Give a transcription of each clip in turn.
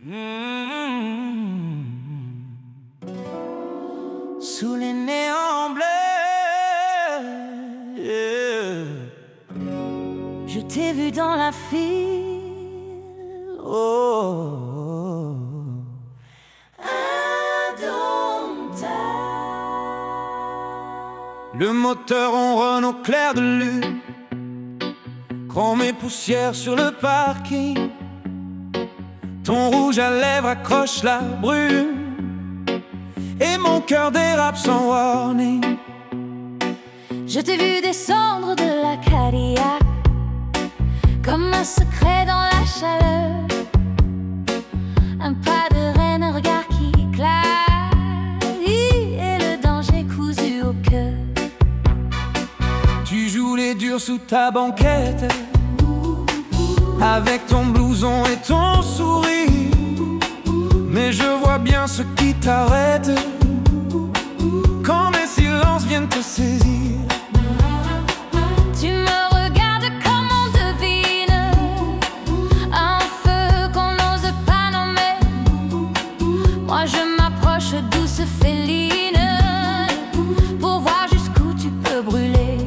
Sous les néons bleus, je t'ai vu dans la file. Oh, indomptable. Le moteur ronronne au clair de lune, chrome et poussière sur le parking. Ton rouge à lèvres accroche la brume et mon cœur dérape sans warning. Je t'ai vu descendre de la Cadillac comme un secret dans la chaleur. Un pas de reine, un regard qui éclate et le danger cousu au cœur. Tu joues les durs sous ta banquette avec ton blouson et ton sourire. Mais je vois bien ce qui t'arrête quand mes silences viennent te saisir. Tu me regardes comme on devine un feu qu'on n'ose pas nommer. Moi je m'approche douce féline pour voir jusqu'où tu peux brûler.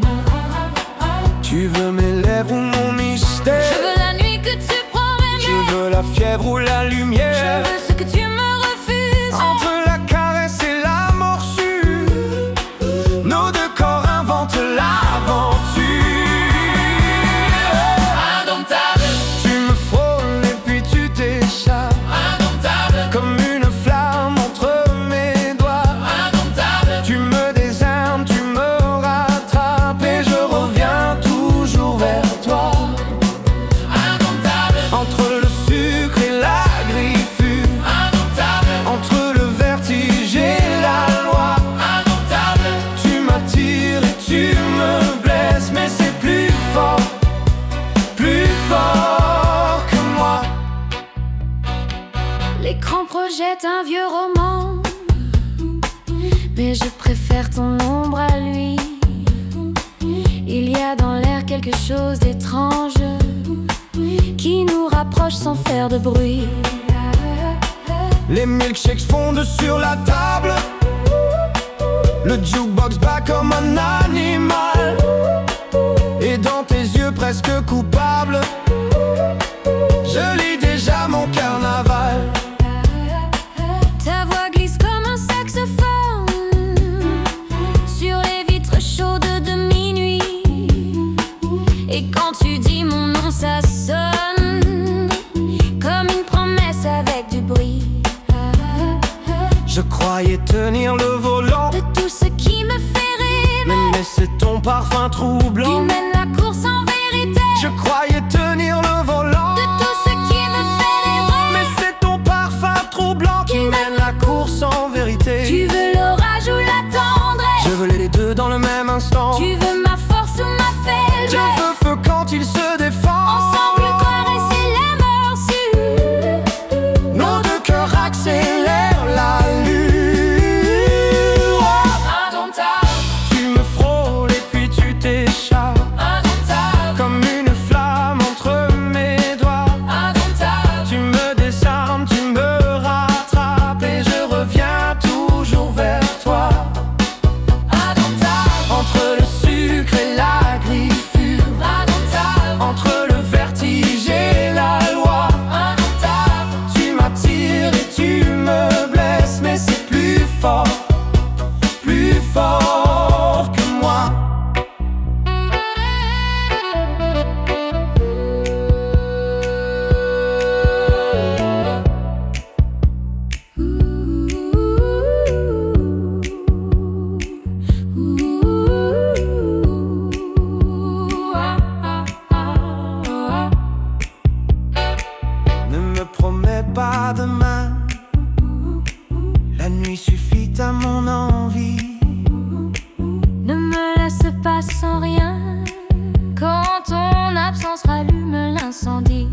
Tu veux mes lèvres ou mon mystère? Je veux la nuit que tu promets. Je veux la fièvre ou la lumière. Je veux ce que tu me refuses. Entre la caresse et la morsure, nos deux corps inventent l'aventure. Indomptable, Tu me frôles et puis tu t'échappes indomptable, comme une flamme entre mes doigts. indomptable, Tu me désarmes, tu me rattrapes et je reviens toujours vers toi. indomptable, Entre le sucre et la griffure, indomptable, entre le vertige et la loi, indomptable, tu m'attires et tu me blesses, mais c'est plus fort que moi. L'écran projette un vieux roman, mais je préfère ton ombre à lui. Il y a dans l'air quelque chose d'étrange qui nous rapproche sans faire de bruit. Les milkshakes fondent sur la table, le jukebox bat comme un animal, et dans tes yeux presque coupables, je lis déjà mon carnaval. Ta voix glisse comme un saxophone sur les vitres chaudes de minuit. Et quand tu dis mon nom, ça sonne comme une promesse avec du bruit. Je croyais tenir le volant, De tout ce qui me fait rêver, mais c'est ton parfum qui troublant. mène la course en vérité. Je croyais tenir le volant, De tout ce qui me fait rêver, mais c'est ton parfum troublant qui mène la course en vérité. tu veux l'orage ou la tendresse. Je veux les deux dans le même instant. Tu veux ma force ou ma Je faiblesse. veux feu quand il se défend. Ensemble caresser la morsure. Nos deux cœurs accélèrent l'allure. indomptable, Tu me frôles et puis tu t'échappes indomptable, comme une flamme entre mes doigts. indomptable, Tu me désarmes, tu me rattrapes et je reviens toujours vers toi. indomptable, Entre le sucre et la griffure, indomptable, entre le vertige et la loi, indomptable, tu m'attires et tu me blesses, mais c'est plus fort que moi. Ne me promets pas demain, la nuit suffit à mon envie. Ne me laisse pas sans rien quand ton absence rallume l'incendie.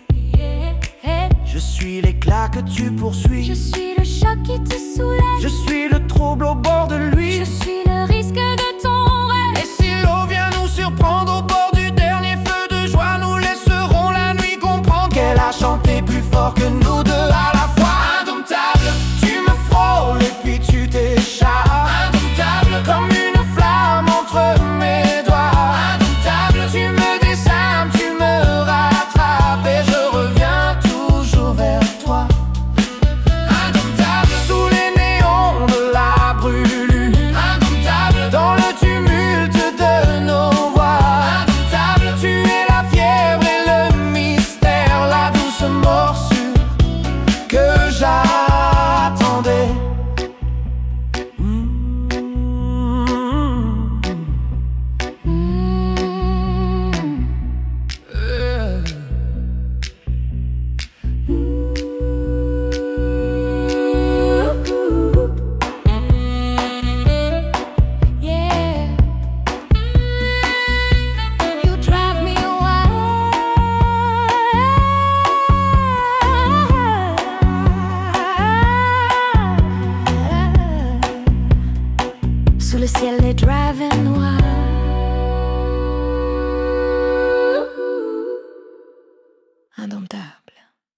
Je suis l'éclat que tu poursuis, Je suis le choc qui te soulève. je suis le trouble au bord de lui. Je suis le risque de ton rêve. Et si l'eau vient nous surprendre au bord du dernier feu de joie, nous laisserons la nuit comprendre qu'elle a chanté plus fort que nous deux. ciel est driving noir.